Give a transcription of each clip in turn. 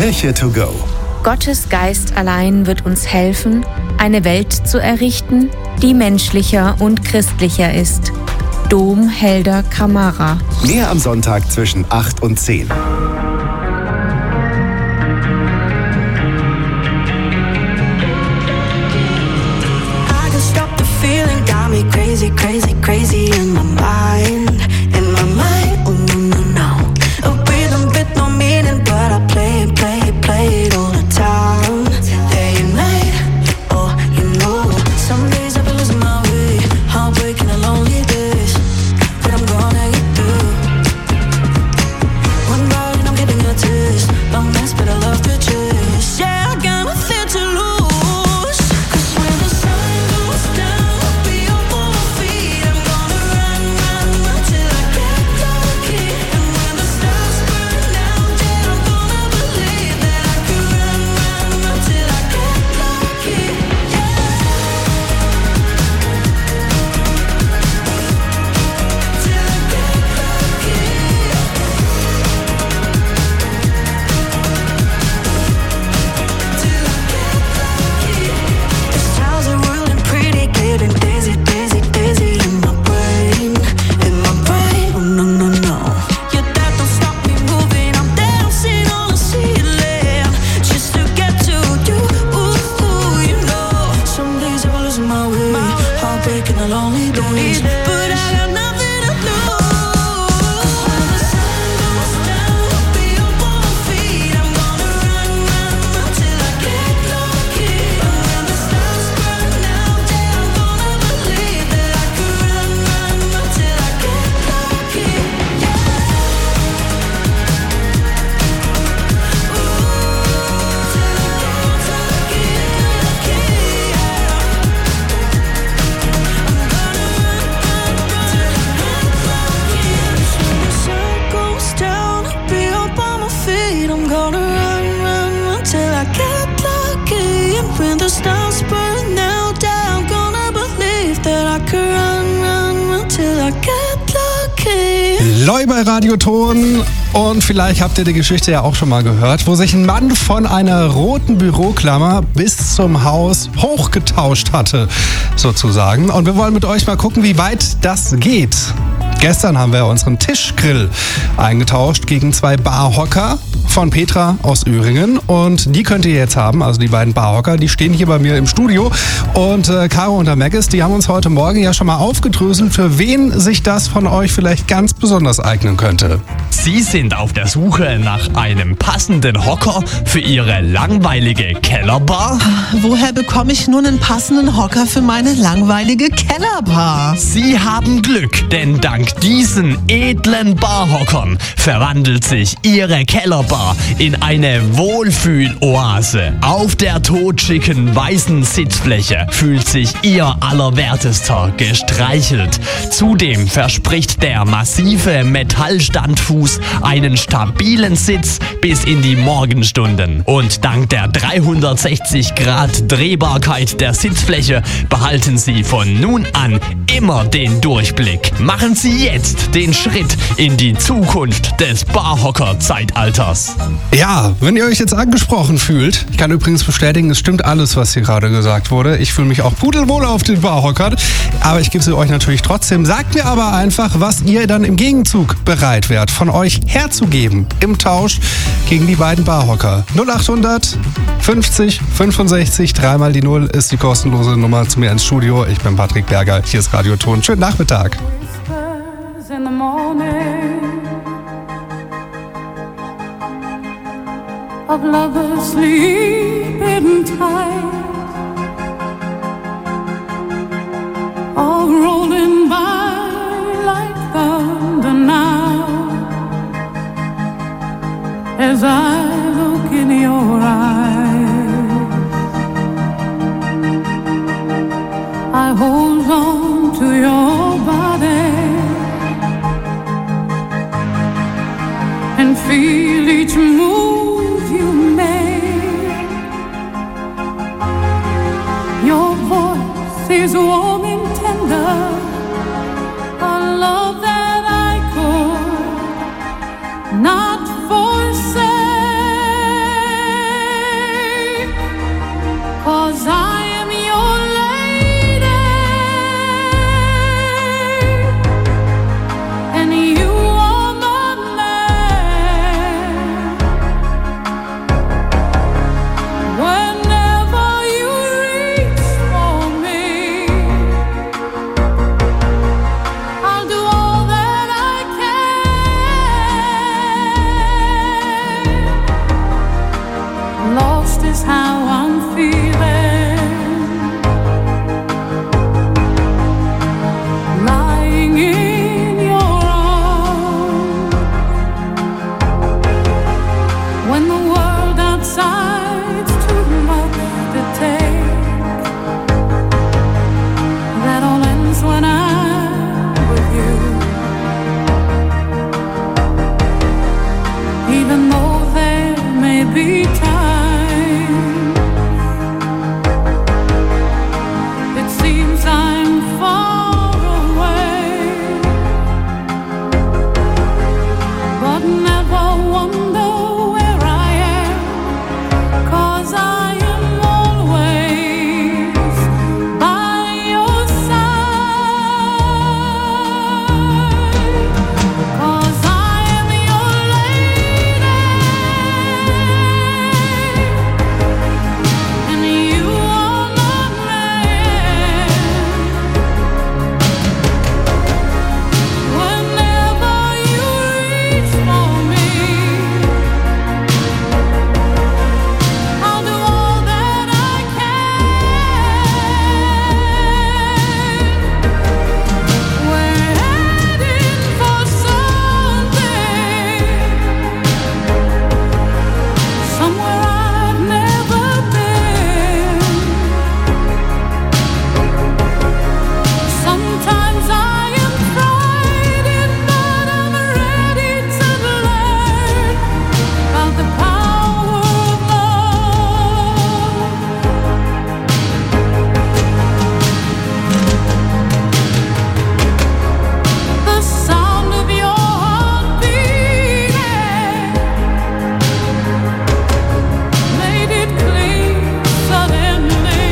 Kirche to go. Gottes Geist allein wird uns helfen, eine Welt zu errichten, die menschlicher und christlicher ist. Dom Helder Kamara. Mehr am Sonntag zwischen 8 und 10. Crazy, crazy, crazy in my mind, oh no, no, no. A rhythm with no meaning, but I play it all the time. Day and night, oh, you know. Some days I feel losing my way, heartbreaking and lonely days, but I'm gonna get through. One night and I'm giving a taste, long nights but I love to chase. Yeah, I got nothing to lose. Loi bei Radioton, und vielleicht habt ihr die Geschichte ja auch schon mal gehört, wo sich ein Mann von einer roten Büroklammer bis zum Haus hochgetauscht hatte, sozusagen. Und wir wollen mit euch mal gucken, wie weit das geht. Gestern haben wir unseren Tischgrill eingetauscht gegen 2 Barhocker von Petra aus Öhringen, und die könnt ihr jetzt haben, also die beiden Barhocker, die stehen hier bei mir im Studio, und Caro und der Maggis, die haben uns heute Morgen ja schon mal aufgedröselt, für wen sich das von euch vielleicht ganz besonders eignen könnte. Sie sind auf der Suche nach einem passenden Hocker für Ihre langweilige Kellerbar? Woher bekomme ich nun einen passenden Hocker für meine langweilige Kellerbar? Sie haben Glück, denn dank diesen edlen Barhockern verwandelt sich Ihre Kellerbar in eine Wohlfühloase. Auf der totschicken weißen Sitzfläche fühlt sich Ihr Allerwertester gestreichelt. Zudem verspricht der massive Metallstandfuß einen stabilen Sitz bis in die Morgenstunden. Und dank der 360 Grad Drehbarkeit der Sitzfläche behalten Sie von nun an immer den Durchblick. Machen Sie jetzt den Schritt in die Zukunft des Barhocker-Zeitalters. Ja, wenn ihr euch jetzt angesprochen fühlt, ich kann übrigens bestätigen, es stimmt alles, was hier gerade gesagt wurde. Ich fühle mich auch pudelwohl auf den Barhockern, aber ich gebe sie euch natürlich trotzdem. Sagt mir aber einfach, was ihr dann im Gegenzug bereit wärt, von euch herzugeben im Tausch gegen die beiden Barhocker. 0800 50 65 3 mal die 0 ist die kostenlose Nummer zu mir ins Studio. Ich bin Patrick Berger, hier ist Radioton. Schönen Nachmittag. In the morning of lovers sleeping tight, all rolling by like thunder now, as I look in your eyes, I hold on to your body and feel each move you make. Your voice is warm and tender, a love that I could not forsake. even though there may be time, it seems I'm far away, but never wonder where I am, 'cause I am always by your side, 'cause I am your lady, and you are my man. Whenever you reach for me, I'll do all that I can. We're heading for something, somewhere I've never been. Sometimes I am frightened, but I'm ready to learn about the power of love. The sound of your heart beating made it clear suddenly.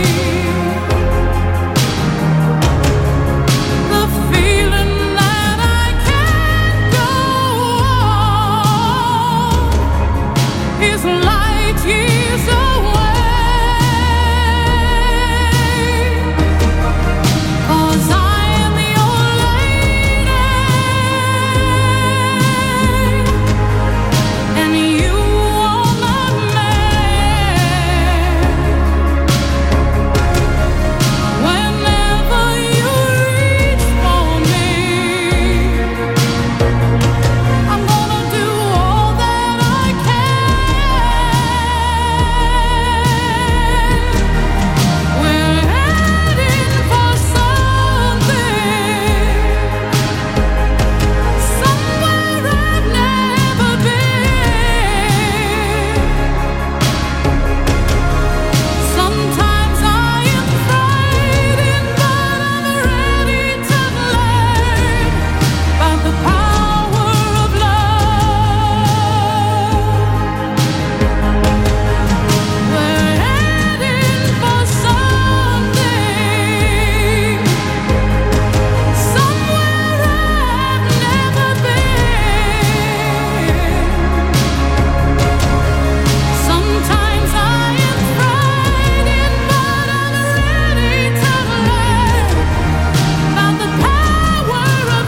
The feeling that I can't go on is light years away, 'cause I am your lady, and you are my man. Whenever you reach for me, I'm gonna do all that I can. We're heading for something, somewhere I've never been. Sometimes I am frightened, but I'm ready to learn about the power of love. We're heading for something, somewhere I've never been. Sometimes I am frightened, but I'm ready to learn about the power of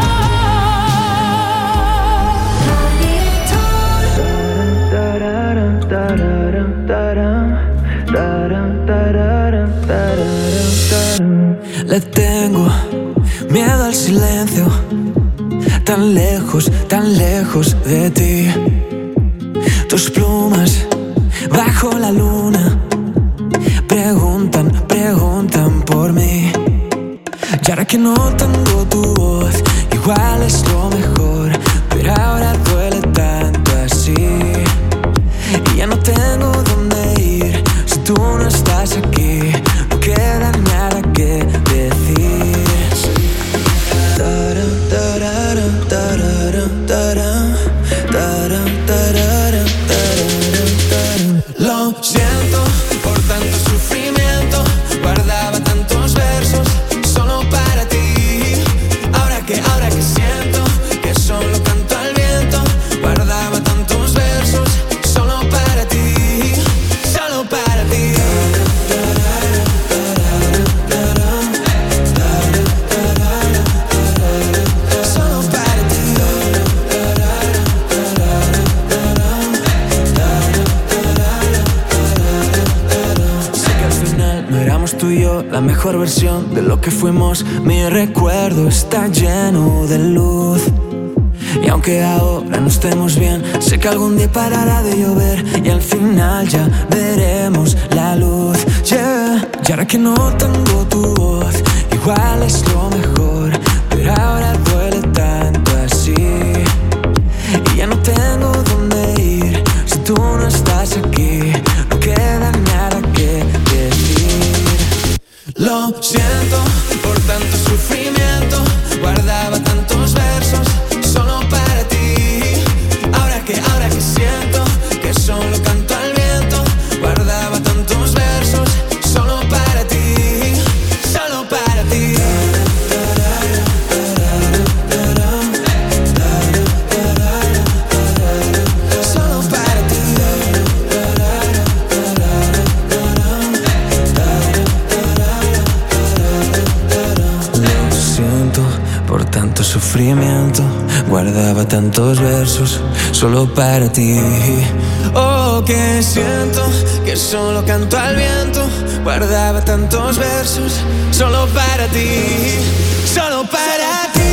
Le tengo miedo al silencio, tan lejos de ti. Tus plumas bajo la luna preguntan por mí. Y ahora que no tengo tu voz, igual es lo mejor, pero ahora duele tanto así. Y ya no tengo dónde ir si tú no estás aquí. No queda nada que decir. Taram, tararam, tararam, taram, taram, tararam, tararam, taram. Lo siento por tanto sufrimiento, guardaba tantos versos solo para ti. Ahora que siento que solo canto al viento, guardaba tantos versos solo para ti, solo para ti. Solo para ti. Sé que al final no éramos tú y yo la mejor versión de lo que fuimos. Mi recuerdo está lleno de luz. Y aunque ahora no estemos bien, sé que algún día parará de llover y al final ya veremos la luz. Yeah. Y ahora que no tengo tu voz, igual es lo mejor, pero ahora duele tanto así. Y ya no tengo donde guardaba tantos versos solo para ti. Oh, que siento que solo canto al viento, guardaba tantos versos solo para ti, solo para ti.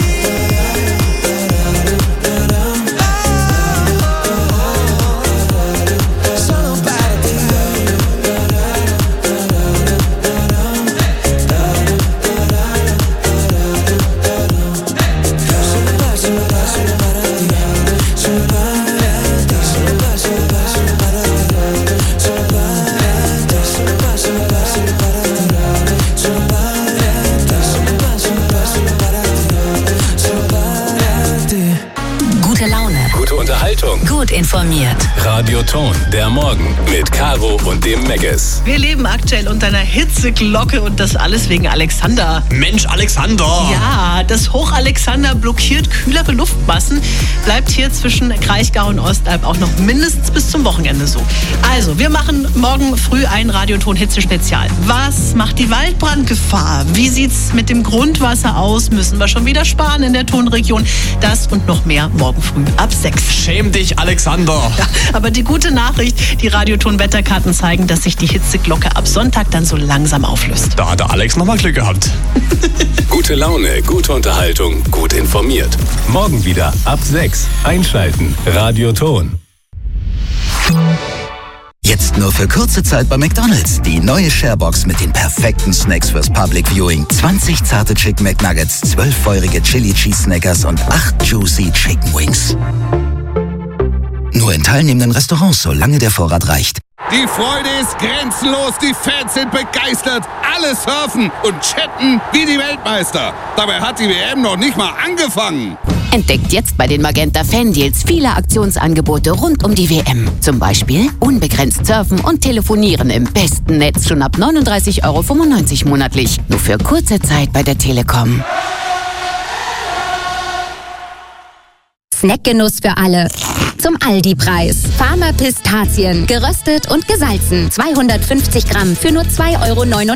Gut informiert. Radio Ton, der Morgen mit Caro und dem Megges. Wir leben aktuell unter einer Hitzeglocke und das alles wegen Alexander. Mensch, Alexander! Ja, das Hoch Alexander blockiert kühlere Luftmassen. Bleibt hier zwischen Kraichgau und Ostalb auch noch mindestens bis zum Wochenende so. Also, wir machen morgen früh ein Radioton-Hitze-Spezial. Was macht die Waldbrandgefahr? Wie sieht's mit dem Grundwasser aus? Müssen wir schon wieder sparen in der Tonregion? Das und noch mehr morgen früh ab 6. Schäm dich, Alexander! Ja, aber die gute Nachricht, die Radioton-Wetterkarten zeigen, dass sich die Hitzeglocke ab Sonntag dann so langsam auflöst. Da hat der Alex nochmal Glück gehabt. Gute Laune, gute Unterhaltung, gut informiert. Morgen wieder ab 6. Einschalten. Radio Ton. Jetzt nur für kurze Zeit bei McDonald's. Die neue Sharebox mit den perfekten Snacks fürs Public Viewing. 20 zarte Chicken McNuggets, 12 feurige Chili Cheese Snackers und 8 juicy Chicken Wings. Nur in teilnehmenden Restaurants, solange der Vorrat reicht. Die Freude ist grenzenlos, die Fans sind begeistert, alle surfen und chatten wie die Weltmeister. Dabei hat die WM noch nicht mal angefangen. Entdeckt jetzt bei den Magenta Fan-Deals viele Aktionsangebote rund um die WM. Zum Beispiel unbegrenzt surfen und telefonieren im besten Netz schon ab 39,95 € monatlich. Nur für kurze Zeit bei der Telekom. Snackgenuss für alle. Zum Aldi-Preis. Farmer Pistazien, geröstet und gesalzen. 250 Gramm für nur 2,99 €.